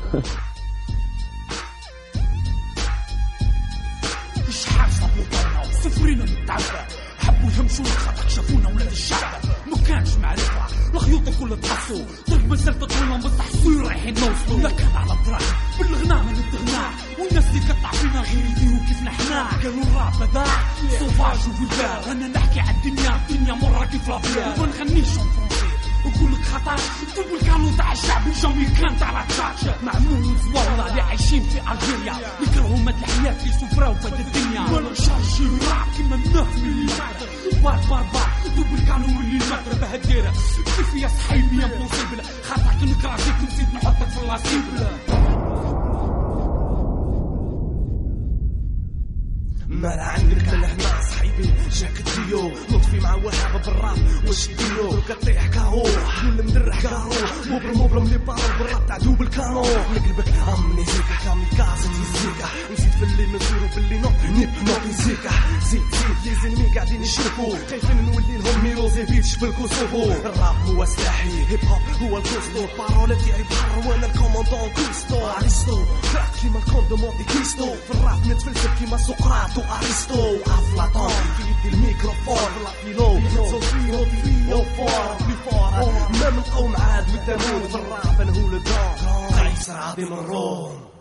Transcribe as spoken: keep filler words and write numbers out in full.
شحال صابوا طلنا وصفرينا نتعبى حبوا يهمشوا الخطا شافونا ولاد الشعب ما كانش معرفة الخيوط الكل تقصوا طريق مسيرة طويلة بصح حصوي رايحين نوصلوا لا كان على الدراهم بالغناء ما نتغناه والناس اللي تقطع فينا غير يديروا كيف نحنا قالوا الراب هذا صوفاج وفولجار انا نحكي على الدنيا الدنيا مرة كيف لابيا وما نغنيش فرونسي وقول لك خطا طب القانون تاع الشعب وجامي كان تاع التشاتشا معمول والله اللي عايشين في الجيريا يكرهوا مد الحياة اللي سفراو في الدنيا ولا نشارجي الراب كيما الناس اللي بار بار بار طب القانون اللي المغرب هديره كيف يا صحيبي يا بوسيبل خاطرك نكراسيك نزيد نحطك في اللاسيبل مالا عندك من هنا صحيبي جاك الديو نطفي مع وهاب بالراب واش ديرو لو كطيح كاهو كل مدرح كاهو مبرم مبرم لي بارو بالراب تاع دوب الكانو نقلبك امنيزيكا كاميكازي تيزيكا نزيد في اللي نزورو باللي نوب نيب نوبيزيكا زيد زيد لي زنمي قاعدين يشوفو خايفين نولي لهم ميلوزيفيتش في الكوسوفو الراب هو سلاحي هيب هوب هو الكوستو بارول تاعي بحر وانا الكوموندون كوستو اريستو كراك كيما الكون دو مونتي كريستو في الراب نتفلسف كيما سقراط واريستو افلاطون في يدي الميكروفون لا فيلو صوفيو فيو فور بيفور مام القوم عاد والتمون في الراب نهول الدون قيصر عظيم الروم